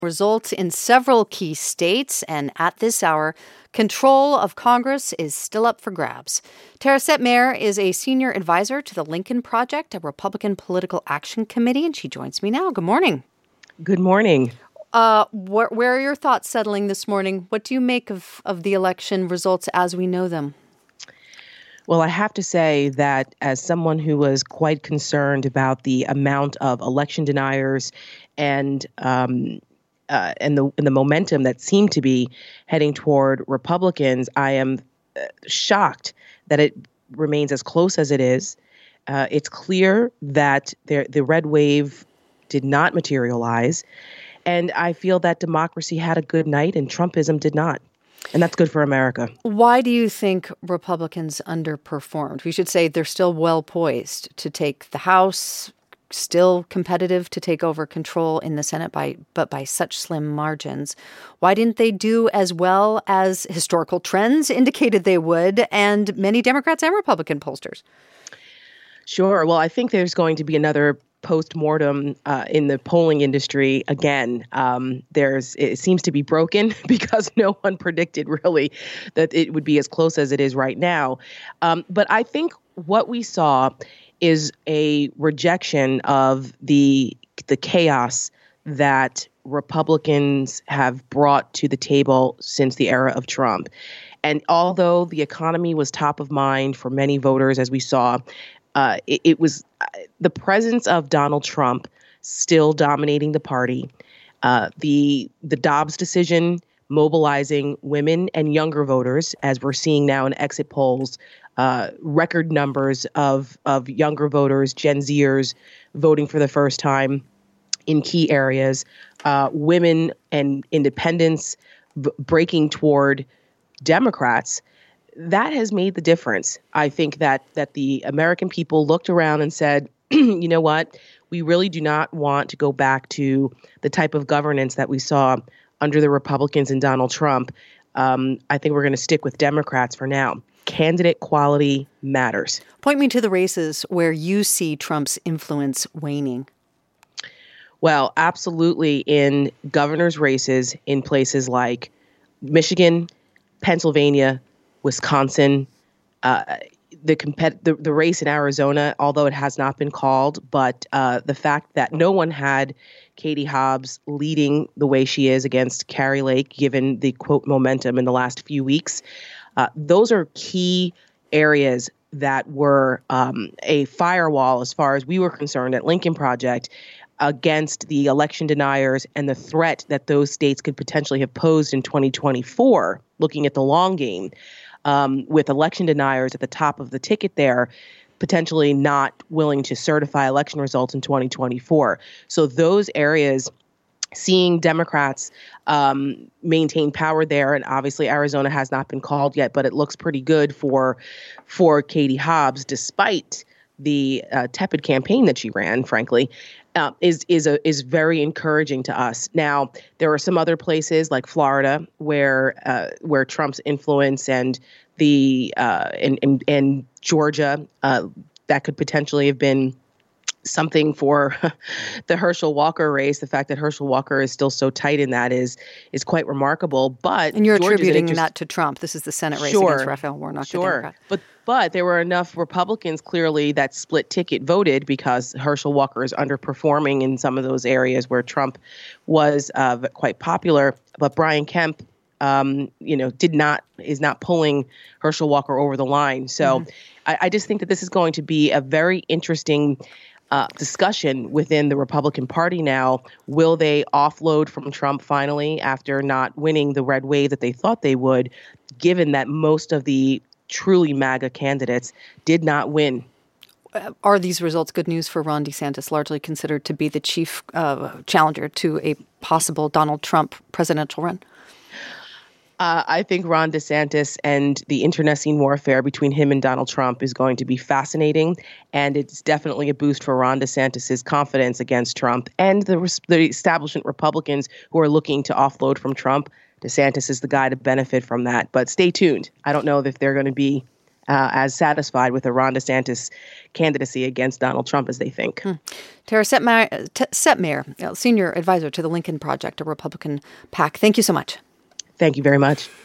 Results in several key states, and at this hour, control of Congress is still up for grabs. Tara Setmayer is a senior advisor to the Lincoln Project, a Republican political action committee, and she joins me now. Good morning. Good morning. Where are your thoughts settling this morning? What do you make of the election results as we know them? Well, I have to say that as someone who was quite concerned about the amount of election deniers and the momentum that seemed to be heading toward Republicans, I am shocked that it remains as close as it is. It's clear that the red wave did not materialize, and I feel that democracy had a good night and Trumpism did not. And that's good for America. Why do you think Republicans underperformed? We should say they're still well poised to take the House, still competitive to take over control in the Senate, but by such slim margins. Why didn't they do as well as historical trends indicated they would, and many Democrats and Republican pollsters? Sure. Well, I think there's going to be another post-mortem in the polling industry again. It seems to be broken because no one predicted really that it would be as close as it is right now. But I think what we saw is a rejection of the chaos that Republicans have brought to the table since the era of Trump. And although the economy was top of mind for many voters, as we saw, it was the presence of Donald Trump still dominating the party. The Dobbs decision mobilizing women and younger voters, as we're seeing now in exit polls, record numbers of younger voters, Gen Zers, voting for the first time in key areas, women and independents breaking toward Democrats. That has made the difference. I think that the American people looked around and said, you know what, we really do not want to go back to the type of governance that we saw under the Republicans and Donald Trump. I think we're going to stick with Democrats for now. Candidate quality matters. Point me to the races where you see Trump's influence waning. Well, absolutely in governor's races in places like Michigan, Pennsylvania, Wisconsin, the race in Arizona, although it has not been called, but the fact that no one had Katie Hobbs leading the way she is against Kari Lake, given the quote momentum in the last few weeks, those are key areas that were a firewall as far as we were concerned at Lincoln Project against the election deniers and the threat that those states could potentially have posed in 2024, looking at the long game. With election deniers at the top of the ticket there, potentially not willing to certify election results in 2024. So those areas, seeing Democrats maintain power there, and obviously Arizona has not been called yet, but it looks pretty good for Katie Hobbs, despite the tepid campaign that she ran, frankly. Is very encouraging to us. Now, there are some other places like Florida where Trump's influence and and Georgia that could potentially have been something for the Herschel Walker race. The fact that Herschel Walker is still so tight in that is quite remarkable. And you're attributing that to Trump. This is the Senate race against Raphael Warnock, the Democrat. But there were enough Republicans clearly that split ticket voted because Herschel Walker is underperforming in some of those areas where Trump was quite popular. But Brian Kemp, is not pulling Herschel Walker over the line. So I just think that this is going to be a very interesting discussion within the Republican Party now. Will they offload from Trump finally after not winning the red wave that they thought they would, given that most of the truly MAGA candidates did not win? Are these results good news for Ron DeSantis, largely considered to be the chief challenger to a possible Donald Trump presidential run? I think Ron DeSantis and the internecine warfare between him and Donald Trump is going to be fascinating, and it's definitely a boost for Ron DeSantis's confidence against Trump and the establishment Republicans who are looking to offload from Trump. DeSantis is the guy to benefit from that, but stay tuned. I don't know if they're going to be as satisfied with a Ron DeSantis candidacy against Donald Trump as they think. Tara Setmayer, senior advisor to the Lincoln Project, a Republican PAC. Thank you so much. Thank you very much.